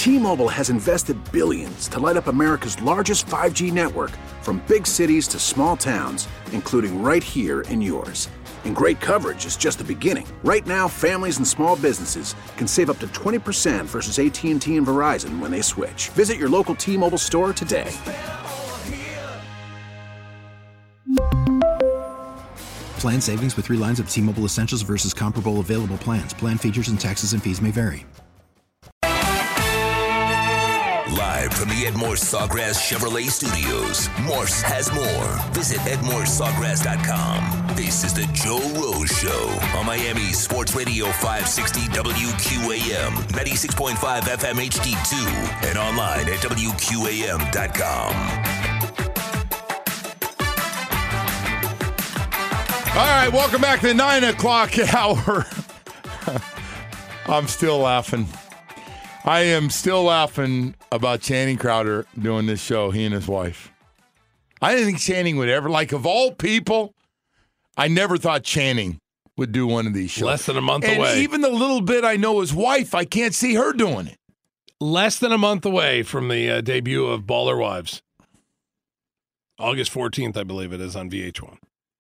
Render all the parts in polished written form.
T-Mobile has invested billions to light up America's largest 5G network, from big cities to small towns, including right here in yours. And great coverage is just the beginning. Right now, families and small businesses can save up to 20% versus AT&T and Verizon when they switch. Visit your local T-Mobile store today. Plan savings with 3 lines of T-Mobile Essentials versus comparable available plans. Plan features and taxes and fees may vary. Live from the Edmore Sawgrass Chevrolet Studios, Morse has more. Visit EdmoreSawgrass.com. This is the Joe Rose Show on Miami Sports Radio 560 WQAM, 96.5 FM HD2, and online at WQAM.com. All right, welcome back to the 9 o'clock hour. I'm still laughing. I am still laughing about Channing Crowder doing this show, he and his wife. I didn't think Channing would ever, like, of all people, I never thought Channing would do one of these shows. Less than a month and away. Even the little bit I know his wife, I can't see her doing it. Less than a month away from the debut of Baller Wives. August 14th, I believe it is, on VH1.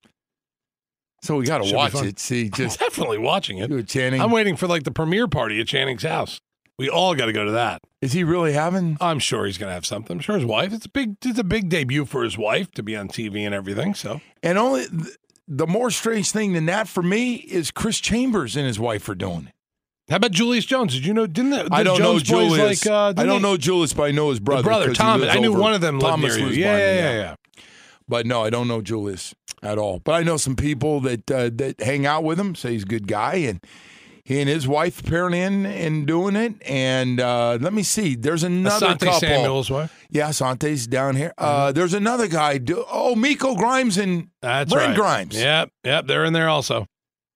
So we got to watch it. See, just I'm definitely watching it. do it, Channing. I'm waiting for like the premiere party at Channing's house. We all got to go to that. Is he really having? I'm sure he's going to have something. I'm sure his wife. It's a big debut for his wife to be on TV and everything. So, and only the more strange thing than that for me is Chris Chambers and his wife are doing it. How about Julius Jones? Did you know? I don't know Julius. I don't know Julius, but I know his brother. The brother Thomas. I knew one of them lived Thomas near you. Yeah. But no, I don't know Julius at all. But I know some people that hang out with him, say he's a good guy, and he and his wife apparently in doing it. And let me see. There's another Asante couple. Samuel's wife. Yeah, Asante's down here. There's another guy. Miko Grimes and That's Brent right. Grimes. Yep, they're in there also.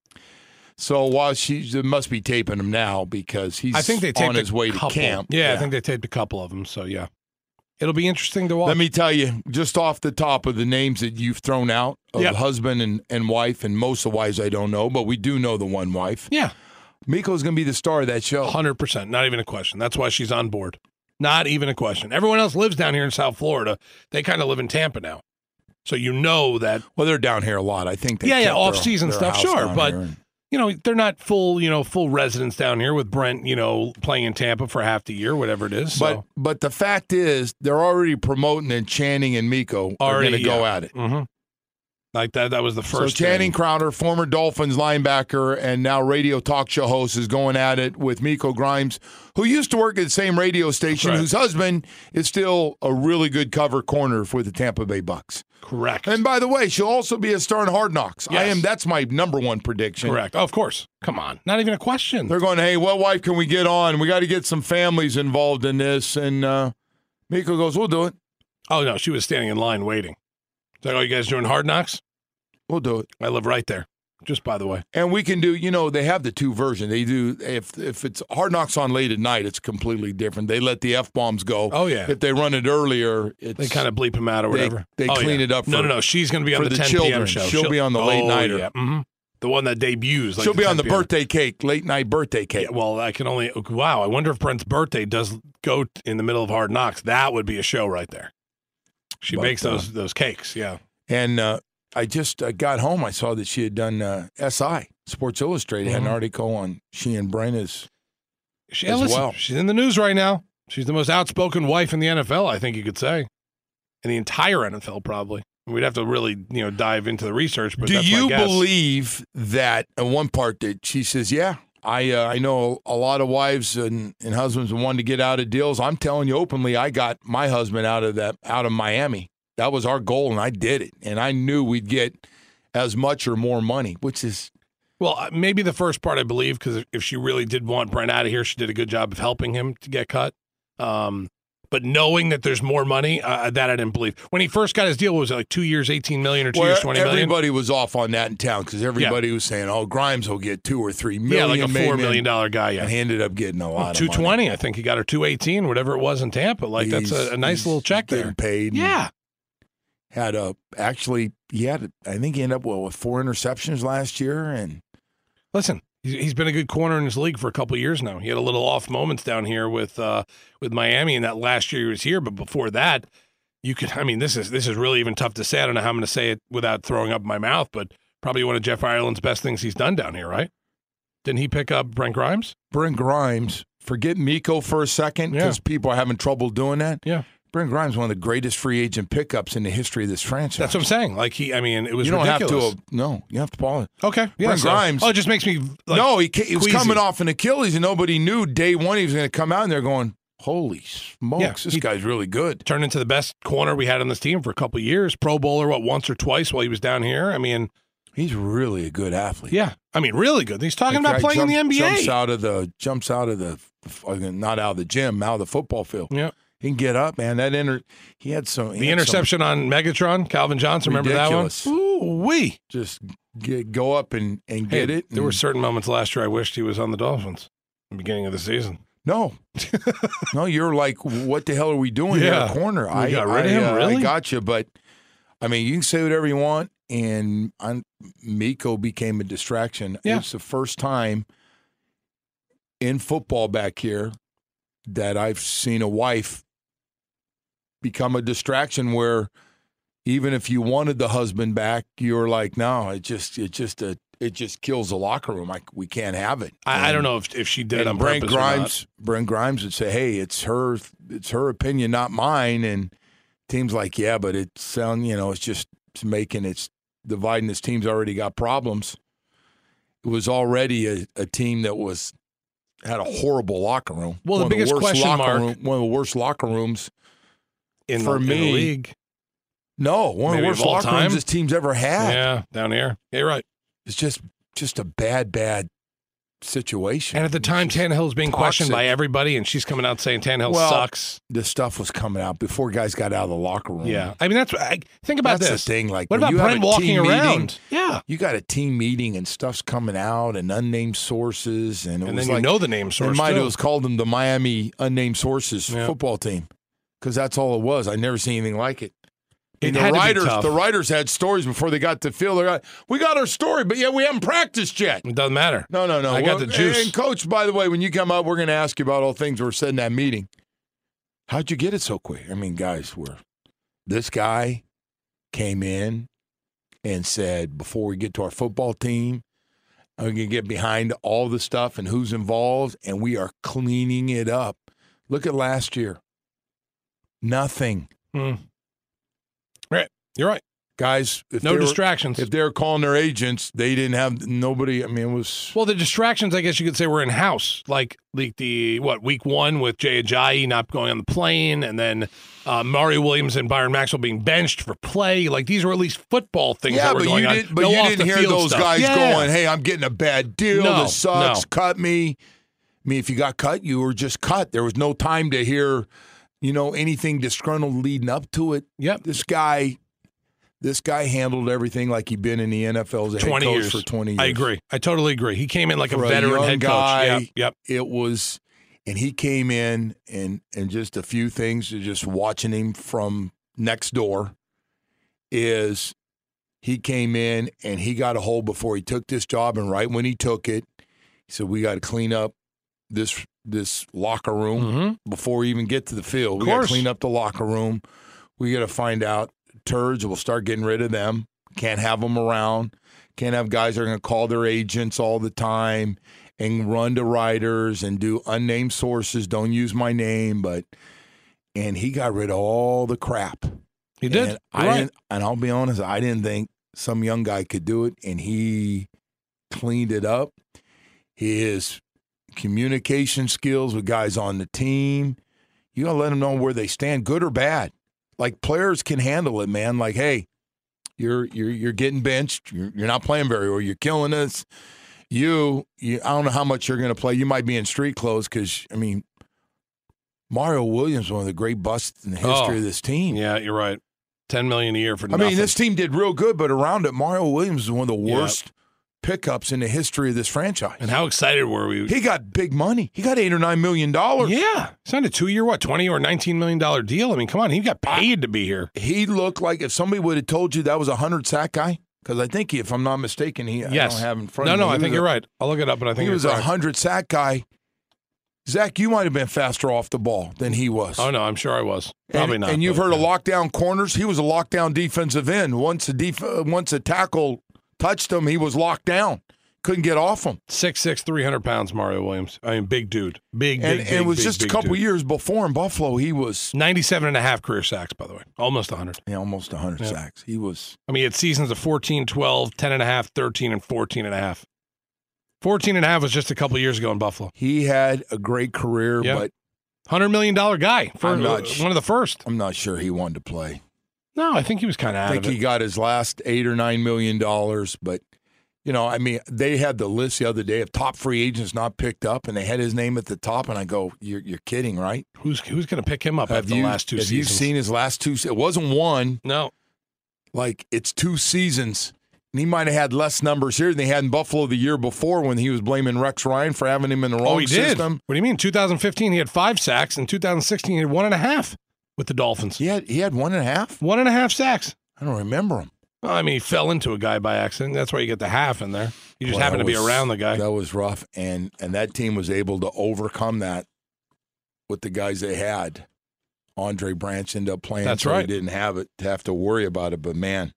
So while they must be taping him now because he's I think they taped on his way to camp. Yeah, I think they taped a couple of them. So yeah, it'll be interesting to watch. Let me tell you, just off the top of the names that you've thrown out of husband and wife, and most of the wives I don't know, but we do know the one wife. Yeah. Miko's going to be the star of that show. 100%. Not even a question. That's why she's on board. Not even a question. Everyone else lives down here in South Florida. They kind of live in Tampa now. So you know that. Well, they're down here a lot. I think they off-season their stuff, house sure. down But, here. They're not full residents down here with Brent, playing in Tampa for half the year, whatever it is. So. But the fact is, they're already promoting that Channing and Miko are going to go at it. Mm-hmm. Like that was the first So Channing thing. Crowder, former Dolphins linebacker and now radio talk show host, is going at it with Miko Grimes, who used to work at the same radio station, whose husband is still a really good cover corner for the Tampa Bay Bucks. Correct. And by the way, she'll also be a star in Hard Knocks. Yes. That's my number one prediction. Correct. Oh, of course. Come on. Not even a question. They're going, hey, what wife can we get on? We got to get some families involved in this. And Miko goes, we'll do it. Oh, no. She was standing in line waiting. It's like, oh, you guys doing Hard Knocks? We'll do it. I live right there, just by the way. And we can do, they have the two versions. They do, if it's Hard Knocks on late at night, it's completely different. They let the F-bombs go. Oh, yeah. If they run it earlier, they kind of bleep them out or whatever. They clean it up for No. She's going to be on the 10 children. p.m. show. She'll be on the late nighter. Yeah. Mm-hmm. The one that debuts. Like She'll be on the 10 p.m. birthday cake, late night birthday cake. Yeah, well, I wonder if Brent's birthday does go in the middle of Hard Knocks. That would be a show right there. She makes those cakes, yeah. And I just got home. I saw that she had done SI, Sports Illustrated, had an article on she and Brent as well. She's in the news right now. She's the most outspoken wife in the NFL, I think you could say. In the entire NFL, probably. We'd have to really, dive into the research, but do that's my you guess. believe that in one part that she says, yeah, I know a lot of wives and husbands wanted to get out of deals. I'm telling you openly, I got my husband out of Miami. That was our goal, and I did it. And I knew we'd get as much or more money, which is... Well, maybe the first part I believe, because if she really did want Brent out of here, she did a good job of helping him to get cut. But knowing that there's more money, that I didn't believe. When he first got his deal, was it like 2 years, $18 million, or 2 years, $20 million? Everybody was off on that in town because everybody was saying, oh, Grimes will get $2 or $3 million. Yeah, like a $4 million guy, yeah. And he ended up getting a lot of money. $220, I think he got her $218, whatever it was in Tampa. Like, that's a nice little check there. Paid. Yeah. I think he ended up with 4 interceptions last year. And listen, He's been a good corner in this league for a couple of years now. He had a little off moments down here with Miami in that last year he was here, but before that, this is really even tough to say. I don't know how I'm going to say it without throwing up my mouth, but probably one of Jeff Ireland's best things he's done down here, right? Didn't he pick up Brent Grimes? Brent Grimes. Forget Miko for a second because people are having trouble doing that. Yeah. Brent Grimes is one of the greatest free agent pickups in the history of this franchise. That's what I'm saying. Like it was you don't ridiculous. You have to follow it. Okay. Yeah, Brent Grimes. Oh, it just makes me he was coming off an Achilles, and nobody knew day one he was going to come out, and they're going, holy smokes, this guy's really good. Turned into the best corner we had on this team for a couple of years. Pro bowler, once or twice while he was down here? He's really a good athlete. Yeah. Really good. He's talking about playing in the NBA. Jumps out of the not out of the gym, out of the football field. Yeah. He can get up, man. He had some. The interception on Megatron, Calvin Johnson. Ridiculous. Remember that one? Ooh-wee. Just go up and get it. There were certain moments last year I wished he was on the Dolphins at the beginning of the season. No. You're like, what the hell are we doing here in the corner? I got rid of him, really? I got you, but, you can say whatever you want, and Miko became a distraction. Yeah. It's the first time in football back here that I've seen a wife become a distraction where even if you wanted the husband back, you're like, no, it just kills the locker room. We can't have it. I don't know if she did it on Brent purpose Grimes, Brent Grimes would say, hey, it's her opinion, not mine. And team's like, yeah, but it's dividing this team's already got problems. It was already a team that had a horrible locker room. Well, the biggest question mark. One of the worst locker rooms in the league. No, one of the worst locker rooms this team's ever had. Yeah, down here. Yeah, you're right. It's just a bad situation. And at the time, Tannehill's being questioned by everybody, and she's coming out saying Tannehill sucks. This stuff was coming out before guys got out of the locker room. Yeah. Think about this. That's the thing. Like, what about Brent walking around? Meeting, yeah. You got a team meeting, and stuff's coming out, and unnamed sources. And then the name source, it was called them the Miami Unnamed Sources football team, because that's all it was. I never seen anything like it. And the writers had stories before they got to the field. We got our story, but we haven't practiced yet. It doesn't matter. No. I got the juice. And Coach, by the way, when you come up, we're going to ask you about all things that were said in that meeting. How'd you get it so quick? Guys, this guy came in and said, before we get to our football team, I'm going to get behind all the stuff and who's involved, and we are cleaning it up. Look at last year. Nothing. Right. You're right. Guys, no distractions. If they were calling their agents, they didn't have nobody. It was. Well, the distractions, I guess you could say, were in house. Like week one with Jay Ajayi not going on the plane, and then Mario Williams and Byron Maxwell being benched for play. Like, these were at least football things that were going on. But you didn't hear those guys going, hey, I'm getting a bad deal. This sucks. Cut me. If you got cut, you were just cut. There was no time to hear anything disgruntled leading up to it. Yep. This guy handled everything like he'd been in the NFL as a head coach for 20 years. I agree. I totally agree. He came in like for a veteran head guy, coach. Yep. It was, and he came in and just a few things, just watching him from next door, is he came in and he got a hold before he took this job, and right when he took it, he said, we got to clean up this locker room before we even get to the field. We got to clean up the locker room. We got to find out turds. We'll start getting rid of them. Can't have them around. Can't have guys that are going to call their agents all the time and run to writers and do unnamed sources. Don't use my name, and he got rid of all the crap. He did. And I'll be honest, I didn't think some young guy could do it, and he cleaned it up. His communication skills with guys on the team, you got to let them know where they stand, good or bad. Like, players can handle it, man. Like, hey, you're getting benched. You're not playing very well. You're killing us. I don't know how much you're going to play. You might be in street clothes because, Mario Williams is one of the great busts in the history of this team. Yeah, you're right. $10 million a year for nothing. This team did real good, but around it, Mario Williams is one of the worst pickups in the history of this franchise. And how excited were we? He got big money. He got $8 or $9 million. Yeah. Signed a 2-year, $20 or $19 million deal? Come on. He got paid to be here. He looked like if somebody would have told you that was a 100-sack guy, Because I think, if I'm not mistaken, I don't have in front no, of me. No, I think you're right. I'll look it up, but I think he was a 100-sack guy. Zach, you might have been faster off the ball than he was. Oh, no, I'm sure I was. Probably not. And you've heard of lockdown corners. He was a lockdown defensive end. Once a tackle touched him, he was locked down. Couldn't get off him. 6'6", 300 pounds, Mario Williams. I mean, big dude. Big, and it was just a couple years before in Buffalo. He was 97.5 career sacks, by the way. Almost 100. Yeah, almost 100 sacks. He was. I mean, he had seasons of 14, 12, 10.5, 13, and 14.5. 14.5 was just a couple years ago in Buffalo. He had a great career, but $100 million guy for one of the first. I'm not sure he wanted to play. No, I think he was kind of out of it. I think he got his last $8 or $9 million, but I mean, they had the list the other day of top free agents not picked up, and they had his name at the top, and I go, "You're kidding, right? Who's going to pick him up after the last 2 seasons? Have you seen his last 2? It wasn't one. No, like it's 2 seasons." And he might have had less numbers here than they had in Buffalo the year before when he was blaming Rex Ryan for having him in the wrong system. What do you mean? 2015, he had 5 sacks. In 2016, he had 1.5 with the Dolphins. He had 1.5? 1.5 sacks. I don't remember him. Well, I mean, he fell into a guy by accident. That's why you get the half in there. You just happen to be around the guy. That was rough, and that team was able to overcome that with the guys they had. Andre Branch ended up playing. That's so right. He didn't have to worry about it, but man.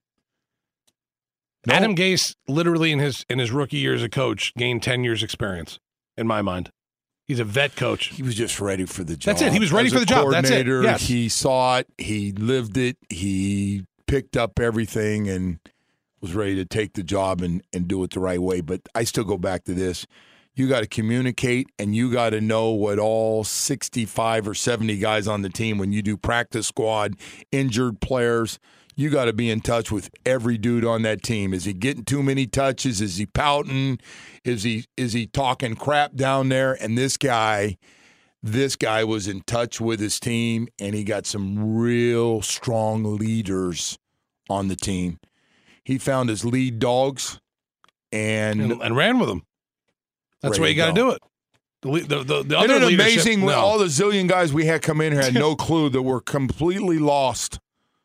No. Adam Gase, literally in his rookie year as a coach, gained 10 years experience, in my mind. He's a vet coach. He was just ready for the job. That's it. He was ready for the job. That's it. Yes. He saw it. He lived it. He picked up everything and was ready to take the job and do it the right way. But I still go back to this. You got to communicate, and you got to know what all 65 or 70 guys on the team, when you do practice squad, injured players, you got to be in touch with every dude on that team. Is he getting too many touches? Is he pouting? Is he talking crap down there? And this guy was in touch with his team, and he got some real strong leaders on the team. He found his lead dogs and ran with them. That's why you got to do it. The other Isn't it leadership, amazing? no. All the zillion guys we had come in here had no clue that we're completely lost.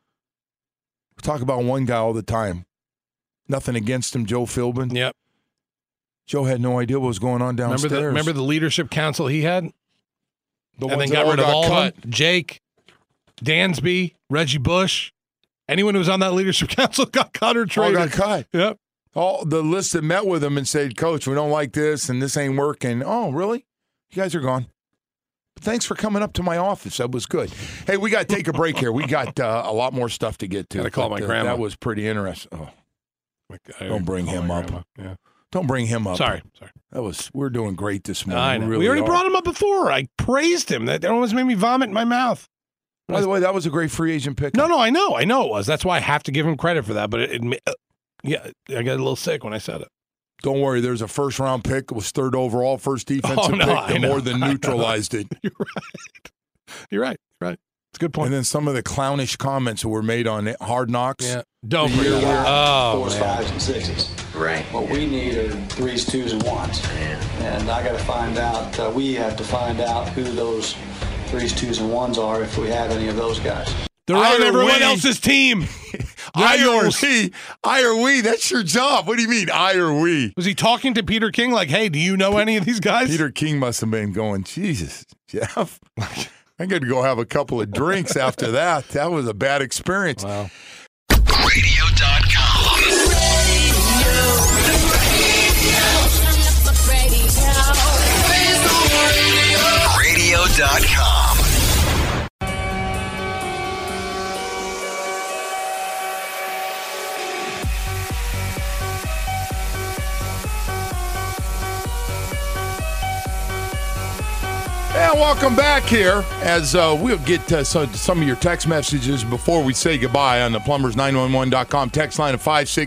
We talk about one guy all the time. Nothing against him, Joe Philbin. Yep. Joe had no idea what was going on downstairs. Remember the leadership council he had? And then got rid of all of them? Jake, Dansby, Reggie Bush. Anyone who was on that leadership council got cut or traded. All got cut. Yep. All the list that met with him and said, "Coach, we don't like this and this ain't working." Oh, really? You guys are gone. Thanks for coming up to my office. That was good. Hey, we got to take a break here. We got a lot more stuff to get to. Got to call my grandma. That was pretty interesting. Oh, don't bring him up. Yeah. Don't bring him up. Sorry. We're doing great this morning. I know. Really we already are. brought him up before. I praised him. That almost made me vomit in my mouth. By the way, that was a great free agent pick. No, I know it was. That's why I have to give him credit for that. But I got a little sick when I said it. Don't worry, there's a first-round pick. It was 3rd overall, first defensive pick that more than neutralized it. You're right. It's a good point. And then some of the clownish comments that were made on Hard Knocks. Yeah. Don't bring it up. 4s, 5s, and 6s. Right. What we need are 3s, 2s, and 1s. And I got to find out, we have to find out who those 3s, 2s, and 1s are if we have any of those guys. They're on everyone else's team. I or we. That's your job. What do you mean, I or we? Was he talking to Peter King like, hey, do you know any of these guys? Peter King must have been going, Jesus, Jeff. I got to go have a couple of drinks after that. That was a bad experience. Wow. Radio.com. Radio.com. Yeah, welcome back here as we'll get some of your text messages before we say goodbye on the plumbers911.com text line of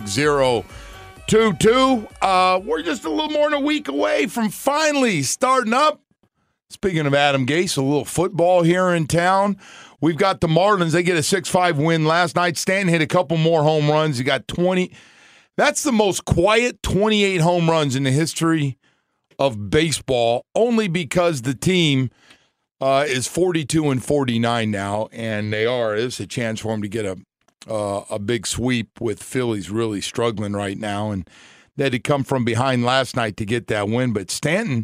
56022. We're just a little more than a week away from finally starting up. Speaking of Adam Gase, a little football here in town. We've got the Marlins. They get a 6-5 win last night. Stan hit a couple more home runs. He got 20. That's the most quiet 28 home runs in the history of baseball, only because the team is 42-49 now, and it's a chance for them to get a a big sweep with Phillies really struggling right now, and they had to come from behind last night to get that win. But Stanton,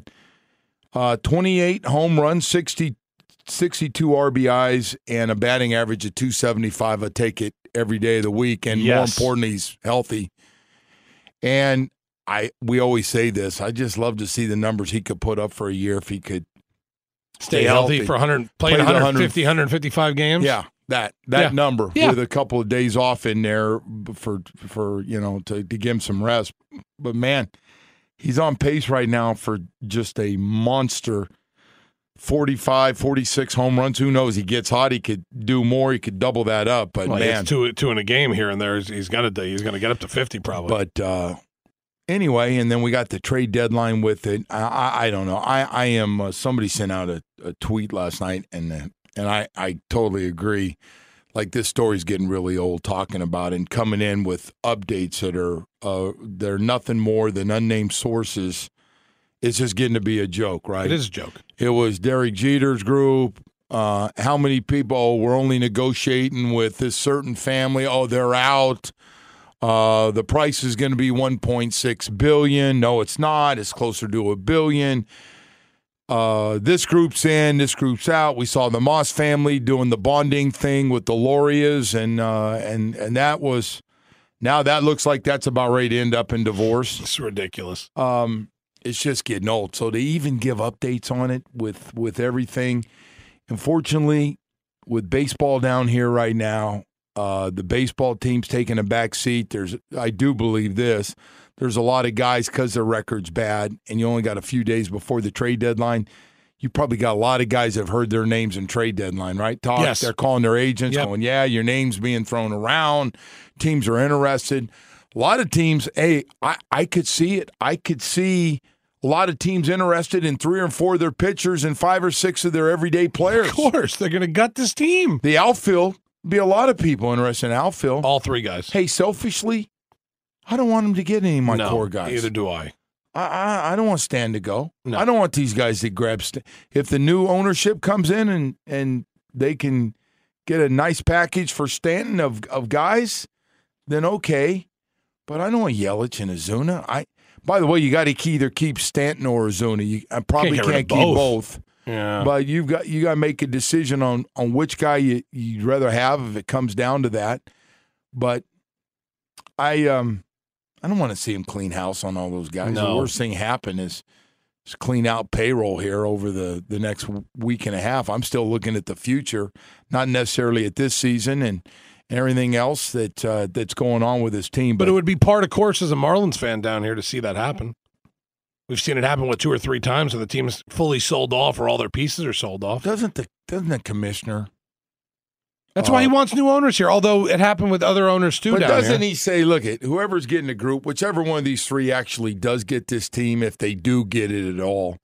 28 home runs, 62 RBIs, and a batting average of 275. I take it every day of the week, and more importantly, he's healthy. And we always say this. I just love to see the numbers he could put up for a year if he could stay healthy for 150, 155 games. Yeah, that number with a couple of days off in there for to give him some rest. But man, he's on pace right now for just a monster 45, 46 home runs. Who knows? He gets hot. He could do more. He could double that up. But man, two in a game here and there. He's going to get up to 50 probably. But anyway, and then we got the trade deadline with it. I don't know. I am. Somebody sent out a tweet last night, and I totally agree. Like, this story's getting really old talking about it and coming in with updates that are they're nothing more than unnamed sources. It's just getting to be a joke, right? It is a joke. It was Derek Jeter's group. How many people were only negotiating with this certain family? Oh, they're out. The price is going to be $1.6 billion. No, it's not. It's closer to $1 billion. This group's in, this group's out. We saw the Moss family doing the bonding thing with the Lorias, and that was, now that looks like that's about ready to end up in divorce. It's ridiculous. It's just getting old. So they even give updates on it with everything. Unfortunately, with baseball down here right now, the baseball team's taking a back seat. I do believe this. There's a lot of guys, because their record's bad, and you only got a few days before the trade deadline. You probably got a lot of guys that have heard their names in trade deadline, right? Yes. They're calling their agents, going, yeah, your name's being thrown around. Teams are interested. A lot of teams, I could see it. I could see a lot of teams interested in 3 or 4 of their pitchers and 5 or 6 of their everyday players. Of course, they're going to gut this team. The outfield, be a lot of people interested in outfield. All 3 guys. Hey, selfishly, I don't want them to get any of my core guys. Neither do I. I don't want Stan to go. No. I don't want these guys to grab if the new ownership comes in and they can get a nice package for Stanton of guys, then okay. But I don't want Yelich and Ozuna. By the way, you got to either keep Stanton or Ozuna. I probably can't keep both. Yeah. But you got to make a decision on which guy you'd rather have if it comes down to that. But I don't want to see him clean house on all those guys. No. The worst thing happen is clean out payroll here over the next week and a half. I'm still looking at the future, not necessarily at this season and everything else that's going on with his team. But it would be part of course as a Marlins fan down here to see that happen. We've seen it happen 2 or 3 times when the team is fully sold off or all their pieces are sold off. Doesn't the commissioner? That's why he wants new owners here, although it happened with other owners too down here. But doesn't he say, look, whoever's getting the group, whichever one of these 3 actually does get this team, if they do get it at all,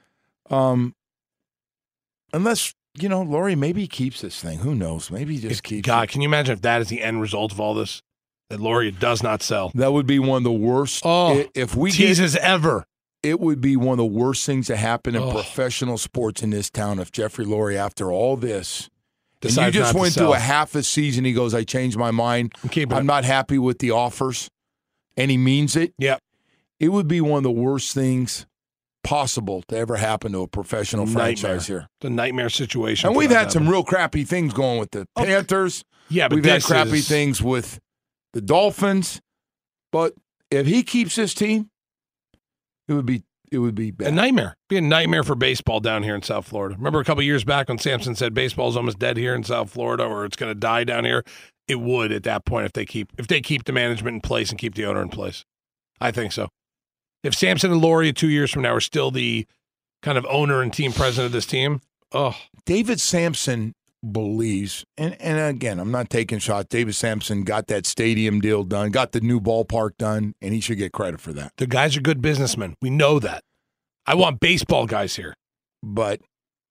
unless, Laurie, maybe he keeps this thing. Who knows? Maybe he just keeps God, it. can you imagine if that is the end result of all this? That Laurie does not sell. That would be one of the worst. If we teases ever. It would be one of the worst things to happen in professional sports in this town if Jeffrey Laurie, after all this, and you just went through a half a season, he goes, I changed my mind. I'm not happy with the offers, and he means it. Yep. It would be one of the worst things possible to ever happen to a professional franchise here. It's a nightmare situation. And we've had some real crappy things going with the Panthers. Yeah, but we've had crappy things with the Dolphins. But if he keeps this team, it would be bad. A nightmare. It'd be a nightmare for baseball down here in South Florida. Remember a couple of years back when Sampson said baseball's almost dead here in South Florida, or it's going to die down here? It would at that point if they keep the management in place and keep the owner in place. I think so. If Sampson and Laurie 2 years from now are still the kind of owner and team president of this team, David Sampson believes, and again, I'm not taking shots. David Sampson got that stadium deal done, got the new ballpark done, and he should get credit for that. The guys are good businessmen. We know that. I want baseball guys here. But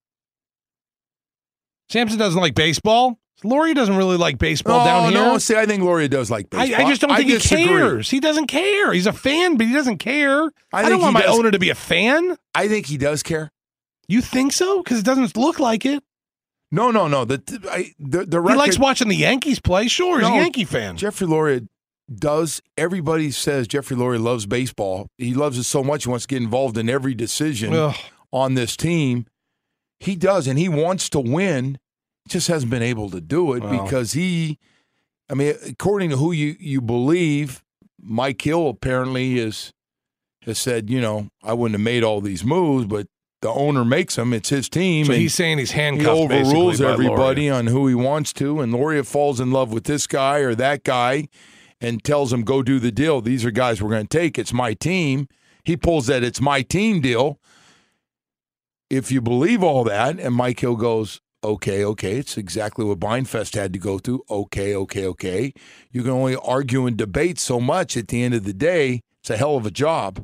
Sampson doesn't like baseball. Laurie doesn't really like baseball down here. No, see, I think Laurie does like baseball. I just don't think he cares. He doesn't care. He's a fan, but he doesn't care. I don't want my owner to be a fan. I think he does care. You think so? Because it doesn't look like it. No. The record, He likes watching the Yankees play. Sure, he's a Yankee fan. Jeffrey Loria does. Everybody says Jeffrey Loria loves baseball. He loves it so much he wants to get involved in every decision on this team. He does, and he wants to win. Just hasn't been able to do it because according to who you believe, Mike Hill apparently has said, I wouldn't have made all these moves, but the owner makes them. It's his team. So and he's saying he's handcuffed. he overrules basically by everybody Loria. on who he wants to, and Loria falls in love with this guy or that guy and tells him, go do the deal. These are guys we're going to take. It's my team. He pulls that it's my team deal. If you believe all that, and Mike Hill goes, okay, it's exactly what Beinfest had to go through. Okay. You can only argue and debate so much. At the end of the day, it's a hell of a job.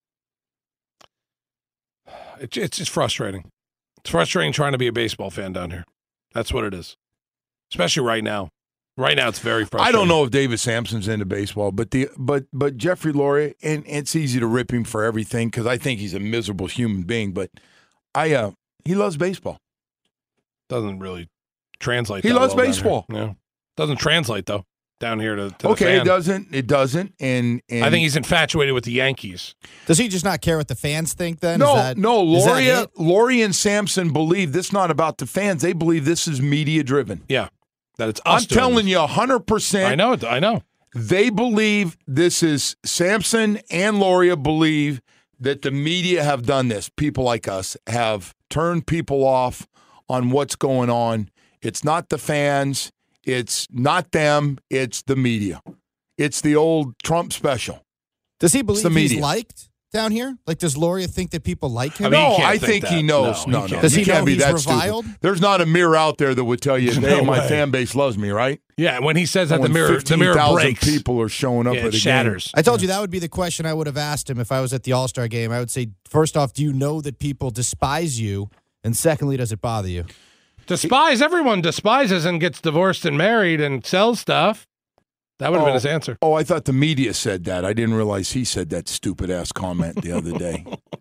It's just frustrating. It's frustrating trying to be a baseball fan down here. That's what it is, especially right now. Right now, it's very frustrating. I don't know if David Sampson's into baseball, but Jeffrey Loria, and it's easy to rip him for everything because I think he's a miserable human being. But he loves baseball. Doesn't really translate. He that loves well down baseball. here. Yeah, doesn't translate though down here to the Okay, fan. it doesn't, and I think he's infatuated with the Yankees. Does he just not care what the fans think then? No, Loria Loria and Sampson believe this is not about the fans. They believe this is media driven. Yeah, that it's I'm us. doing telling this. you 100%. I know. They believe this is Sampson and Loria believe that the media have done this. People like us have turned people off on what's going on. It's not the fans. It's not them. It's the media. It's the old Trump special. Does he believe the he's media. liked down here? Like, does Loria think that people like him? I mean, No, he can't I think think he that. knows. No, No, he no. can't. Does he You can't know be he's that reviled? stupid. There's not a mirror out there that would tell you, No hey, my way. fan base loves me, right? Yeah, when he says that, the When mirror 15,000 breaks. people are showing up Yeah, at it a shatters. I told you that would be the question I would have asked him if I was at the All-Star game. I would say, first off, do you know that people despise you? And secondly, does it bother you? Everyone despises and gets divorced and married and sells stuff. That would have been his answer. Oh, I thought the media said that. I didn't realize he said that stupid-ass comment the other day.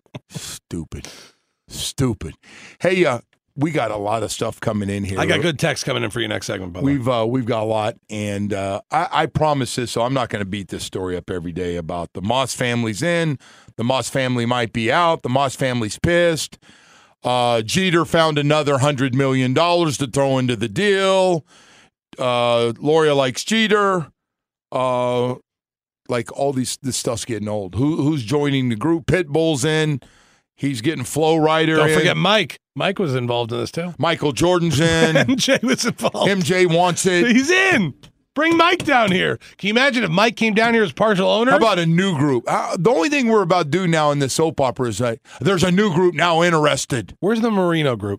Stupid. Hey, we got a lot of stuff coming in here. I got good text coming in for you next segment, by the way. We've got a lot, and I promise this, so I'm not going to beat this story up every day about the Moss family's in, the Moss family might be out, the Moss family's pissed. Jeter found another $100 million to throw into the deal. Loria likes Jeter. Like all this stuff's getting old. Who's joining the group? Pitbull's in. He's getting Flow Rider. Don't in. forget Mike. Mike was involved in this too. Michael Jordan's in. MJ was involved. MJ wants it. He's in. Bring Mike down here. Can you imagine if Mike came down here as partial owner? How about a new group? The only thing we're about to do now in this soap opera is there's a new group now interested. Where's the Marino group?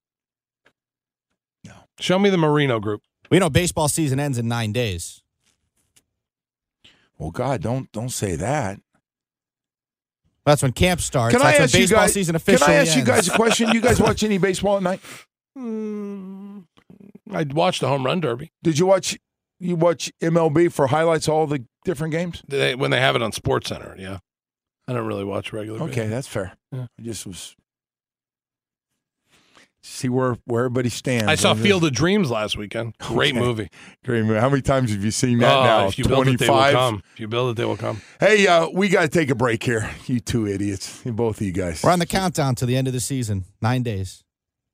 No. Show me the Marino group. We know baseball season ends in 9 days. Well, God, don't say that. That's when camp starts. Can I That's ask when you baseball guys? season Can officially I ask you ends. guys a question? You guys watch any baseball at night? I watched the home run derby. Did you watch MLB for highlights of all the different games? When they have it on Sports Center, yeah. I don't really watch regular. Okay, that's fair. Yeah. I just was see where everybody stands. I saw Field of Dreams last weekend. Great movie. Great movie. How many times have you seen that now? If you build it, they will 25? come. If you build it, they will come. Hey, we got to take a break here. You two idiots. Both of you guys. We're on the countdown to the end of the season. 9 days.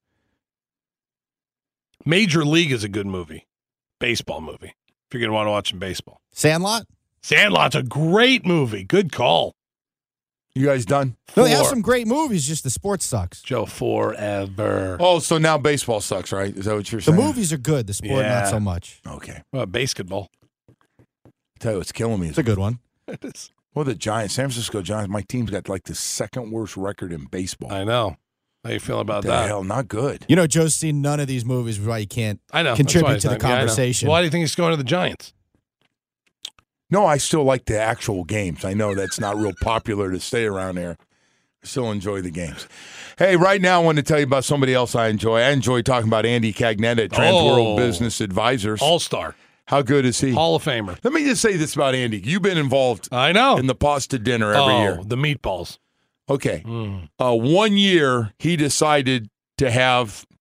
Major League is a good movie. Baseball movie. If you're going to want to watch some baseball. Sandlot? Sandlot's a great movie. Good call. You guys done? No, they have some great movies, just the sport sucks. Joe, forever. Oh, so now baseball sucks, right? Is that what you're The saying? movies are good, the sport Yeah. not so much. Okay. Basketball. Tell you what's killing me. It's a good one. It is. Well, the Giants, San Francisco Giants, my team's got like the second worst record in baseball. I know. How you feel about the that? hell, not good. You know, Joe's seen none of these movies, why you can't I know. contribute That's to why the he's not- yeah, I know. conversation. Why do you think he's going to the Giants? No, I still like the actual games. I know that's not real popular to stay around there. I still enjoy the games. Hey, right now I want to tell you about somebody else I enjoy. I enjoy talking about Andy Cagnetta at Transworld Business Advisors. All-star. How good is he? Hall of Famer. Let me just say this about Andy. You've been involved I know. in the pasta dinner every year. The meatballs. Okay. 1 year, he decided to have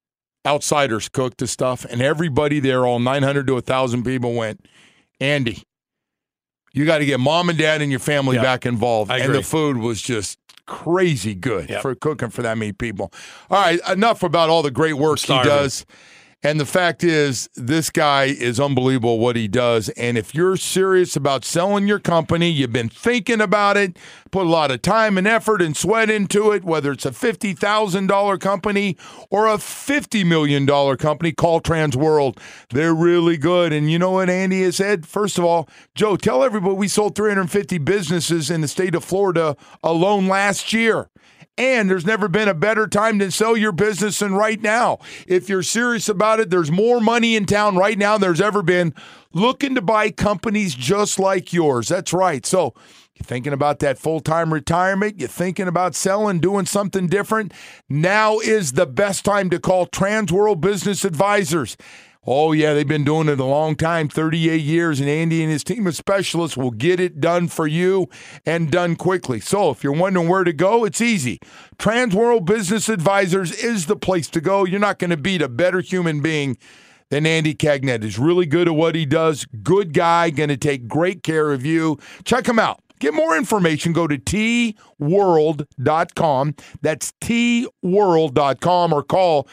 outsiders cooked the stuff, and everybody there, all 900 to 1,000 people, went, Andy, you got to get mom and dad and your family back involved. I and agree. the food was just crazy good for cooking for that many people. All right, enough about all the great work he does. And the fact is, this guy is unbelievable what he does. And if you're serious about selling your company, you've been thinking about it, put a lot of time and effort and sweat into it, whether it's a $50,000 company or a $50 million company, call Transworld. They're really good. And you know what Andy has said? First of all, Joe, tell everybody we sold 350 businesses in the state of Florida alone last year. And there's never been a better time to sell your business than right now. If you're serious about it, there's more money in town right now than there's ever been looking to buy companies just like yours. That's right. So you're thinking about that full-time retirement, you're thinking about selling, doing something different, now is the best time to call Transworld Business Advisors. Oh, yeah, they've been doing it a long time, 38 years, and Andy and his team of specialists will get it done for you and done quickly. So if you're wondering where to go, it's easy. Transworld Business Advisors is the place to go. You're not going to beat a better human being than Andy Cagnette. He's really good at what he does. Good guy, going to take great care of you. Check him out. Get more information, go to tworld.com. That's tworld.com or call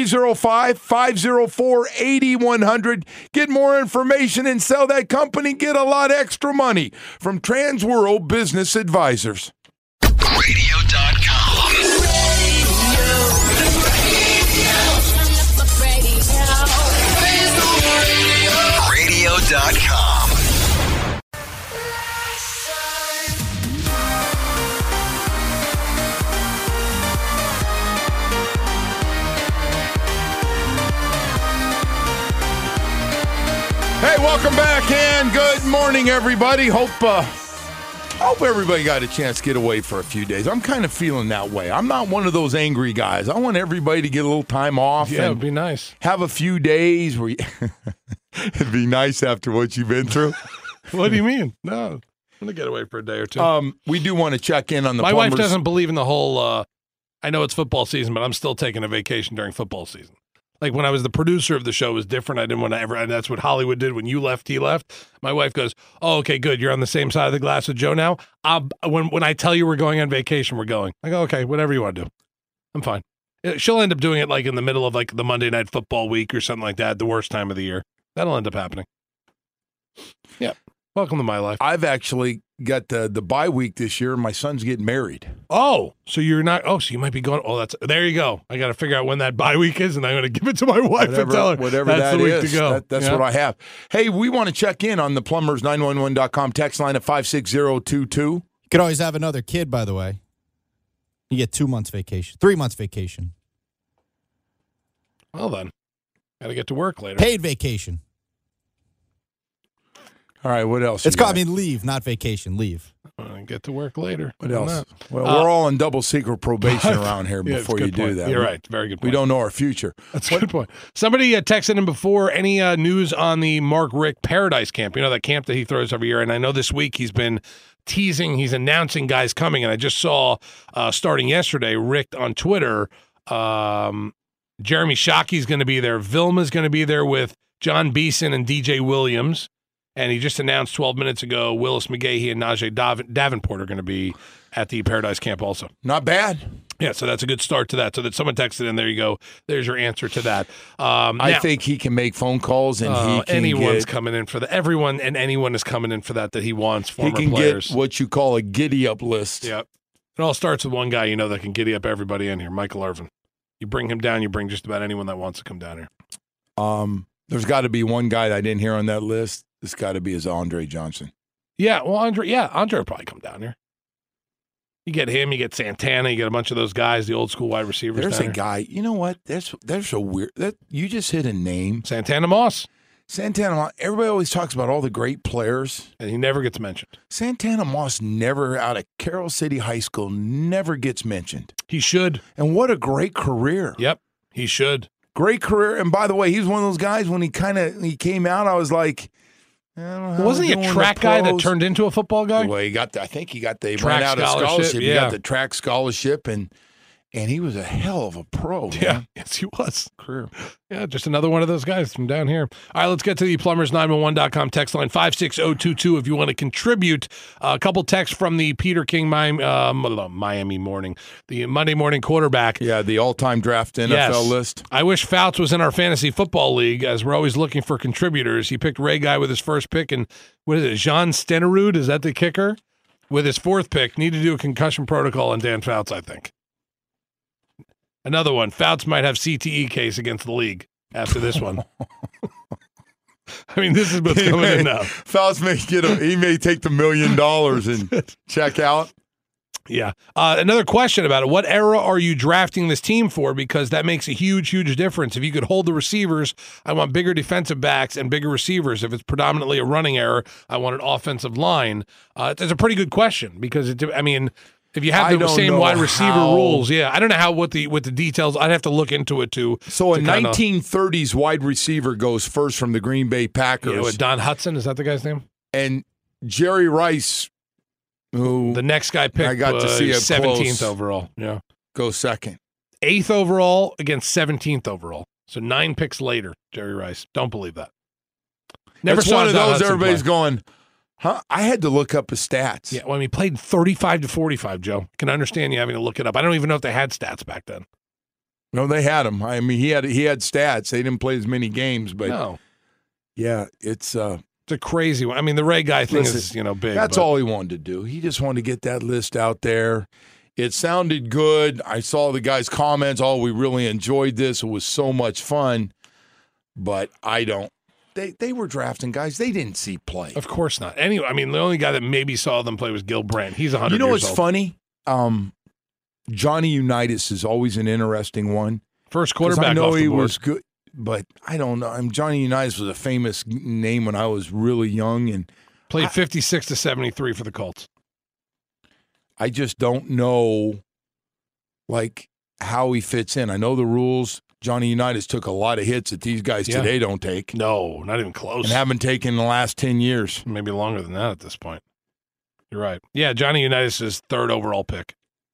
305-504-8100. Get more information and sell that company. Get a lot extra money from Transworld Business Advisors. Radio.com. Radio.com. Hey, welcome back and good morning, everybody. Hope everybody got a chance to get away for a few days. I'm kind of feeling that way. I'm not one of those angry guys. I want everybody to get a little time off. Yeah, and it'd be nice. Have a few days where it'd be nice after what you've been through. What do you mean? No, I'm going to get away for a day or two. We do want to check in on the My Plumbers. wife doesn't believe in the whole, I know it's football season, but I'm still taking a vacation during football season. Like when I was the producer of the show, it was different. I didn't want to ever, and that's what Hollywood did. When you left, he left. My wife goes, "Oh, okay, good. You're on the same side of the glass with Joe now. When I tell you we're going on vacation, we're going." I go, "Okay, whatever you want to do. I'm fine." She'll end up doing it like in the middle of like the Monday Night Football week or something like that, the worst time of the year. That'll end up happening. Yeah. Welcome to my life. I've actually got the bye week this year, and my son's getting married. Oh, so you're not. Oh, so you might be going. Oh, there you go. I got to figure out when that bye week is, and I'm going to give it to my wife and tell her whatever that's that the week is. to go. That's what I have. Hey, we want to check in on the plumbers911.com text line at 56022. You could always have another kid, by the way. You get 2 months vacation, 3 months vacation. Well then, got to get to work later. Paid vacation. All right, what else? It's called, leave, not vacation, leave. Get to work later. What else? Well, we're all on double secret probation around here Yeah, before it's a you good do point. that. You're right. Very good point. We don't know our future. That's a good point. Somebody texted in before, any news on the Mark Richt Paradise Camp? You know, that camp that he throws every year. And I know this week he's been teasing, he's announcing guys coming. And I just saw, starting yesterday, Richt on Twitter, Jeremy Shockey's going to be there. Vilma's going to be there with John Beeson and DJ Williams. And he just announced 12 minutes ago, Willis McGahee and Najee Davenport are going to be at the Paradise Camp also. Not bad. Yeah, so that's a good start to that. So that someone texted in, there you go. There's your answer to that. I think he can make phone calls and he can anyone's coming in for that. Everyone and anyone is coming in for that he wants, former he can players. Get what you call a giddy-up list. Yep. It all starts with one guy, that can giddy up everybody in here, Michael Irvin. You bring him down, you bring just about anyone that wants to come down here. There's got to be one guy that I didn't hear on that list. It's got to be Andre Johnson. Yeah, well, Andre will probably come down here. You get him, you get Santana, you get a bunch of those guys, the old school wide receivers. There's a guy, you know what? There's a weird, you just hit a name. Santana Moss. Santana Moss, everybody always talks about all the great players. And he never gets mentioned. Santana Moss never, out of Carroll City High School, never gets mentioned. He should. And what a great career. Yep, he should. Great career. And by the way, he's one of those guys, when he came out, I was like, wasn't he a track guy that turned into a football guy? Well, I think he got the track ran out of scholarship. Yeah. He got the track scholarship, and And he was a hell of a pro. Man. Yeah, yes, he was. Career. Yeah, just another one of those guys from down here. All right, let's get to the plumbers911.com text line 56022 if you want to contribute. A couple texts from the Peter King Miami morning, the Monday morning quarterback. Yeah, the all-time draft NFL list. I wish Fouts was in our fantasy football league, as we're always looking for contributors. He picked Ray Guy with his first pick, and what is it, Jean Stenerud? Is that the kicker? With his fourth pick, need to do a concussion protocol on Dan Fouts, I think. Another one. Fouts might have CTE case against the league after this one. I mean, this is what's coming in now. Fouts may he may take the $1 million and check out. Yeah. Another question about it. What era are you drafting this team for? Because that makes a huge, huge difference. If you could hold the receivers, I want bigger defensive backs and bigger receivers. If it's predominantly a running error, I want an offensive line. It's a pretty good question because, if you have the same wide receiver rules, I don't know how what the details. I'd have to look into it too. So a 1930s wide receiver goes first from the Green Bay Packers. Yeah, with Don Hudson, is that the guy's name? And Jerry Rice, who the next guy picked, I got to see 17th overall. Yeah, goes second, 8th overall against 17th overall. So 9 picks later, Jerry Rice. Don't believe that. Never It's saw one of Don those. Hudson Everybody's play. going. Huh? I had to look up his stats. Yeah, well, he played 35 to 45, Joe. Can understand you having to look it up. I don't even know if they had stats back then. No, they had him. I mean, he had stats. They didn't play as many games, but No. Yeah, it's a crazy one. I mean, the Ray Guy thing is, big. That's all he wanted to do. He just wanted to get that list out there. It sounded good. I saw the guys' comments. Oh, we really enjoyed this. It was so much fun. But I don't. They were drafting guys they didn't see play. Of course not. Anyway, I mean, the only guy that maybe saw them play was Gil Brandt. He's 100 You know years what's old. funny? Johnny Unitas is always an interesting one. First quarterback I know off the he board. was good, but I don't know. Johnny Unitas was a famous name when I was really young, and Played 56 to 73 for the Colts. I just don't know, how he fits in. I know the rules. Johnny Unitas took a lot of hits that these guys today don't take. No, not even close. And haven't taken in the last 10 years. Maybe longer than that at this point. You're right. Yeah, Johnny Unitas is 3rd overall pick.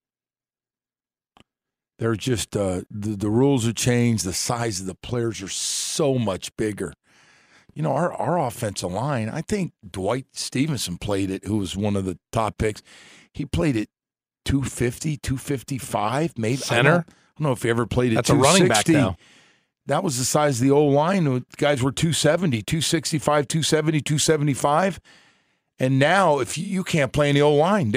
They're just the rules have changed. The size of the players are so much bigger. Our offensive line, I think Dwight Stevenson played it, who was one of the top picks. He played it 250, 255, maybe. Center? I don't know if he ever played it. That's a running back now. That was the size of the O-line. The guys were 270, 265, 270, 275. And now, if you can't play in the O-line,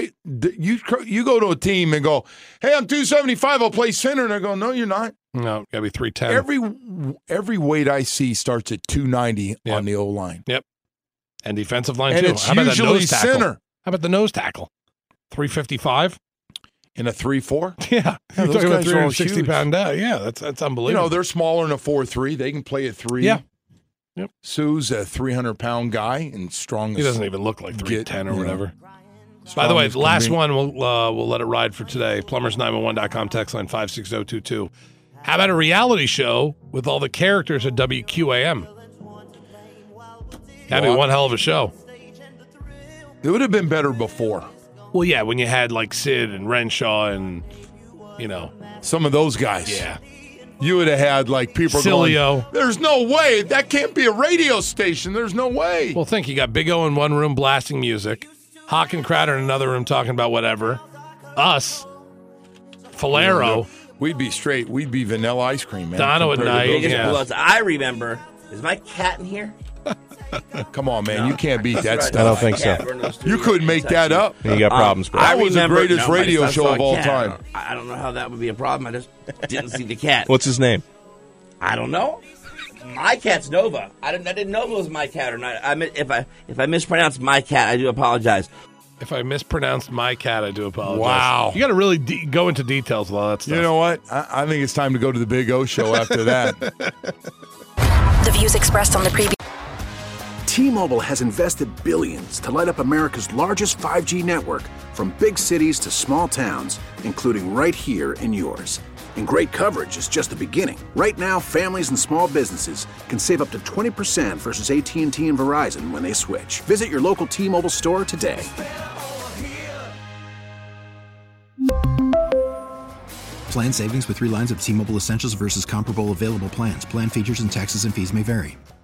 you go to a team and go, hey, I'm 275, I'll play center. And they go, no, you're not. No, got to be 310. Every weight I see starts at 290 on the O-line. Yep. And defensive line, and too. it's How about usually that nose tackle? center. How about the nose tackle? 355? In a 3-4? Yeah. You're those talking about guys are all 360-pound guy. Yeah, that's unbelievable. They're smaller than a 4-3. They can play at 3. Yeah. Yep. Sue's a 300-pound guy and strong. He doesn't even look like 310 or whatever. Strong By the way, as last can be. one, we'll let it ride for today. Plumbers911.com, text line 56022. How about a reality show with all the characters at WQAM? That'd be one hell of a show. It would have been better before. Well, yeah, when you had like Sid and Renshaw and, Some of those guys. Yeah. You would have had people Cilio. going, there's no way. That can't be a radio station. There's no way. Well, think you got Big O in one room blasting music, Hawk and Crowder in another room talking about whatever, us, Falero, We'd be straight. We'd be vanilla ice cream, man. Dono at compared to night, those yeah. guys. I remember. Is my cat in here? Come on, man. You can't beat that Right. stuff. I don't think so. You couldn't make that up. You got problems, bro. That was the greatest radio show of all time. I don't know how that would be a problem. I just didn't see the cat. What's his name? I don't know. My cat's Nova. I didn't know if it was my cat or not. If I mispronounced my cat, I do apologize. If I mispronounced my cat, I do apologize. Wow. You got to really go into details with all that stuff. You know what? I think it's time to go to the Big O show after that. The views expressed on the previous. T-Mobile has invested billions to light up America's largest 5G network, from big cities to small towns, including right here in yours. And great coverage is just the beginning. Right now, families and small businesses can save up to 20% versus AT&T and Verizon when they switch. Visit your local T-Mobile store today. Plan savings with 3 lines of T-Mobile Essentials versus comparable available plans. Plan features and taxes and fees may vary.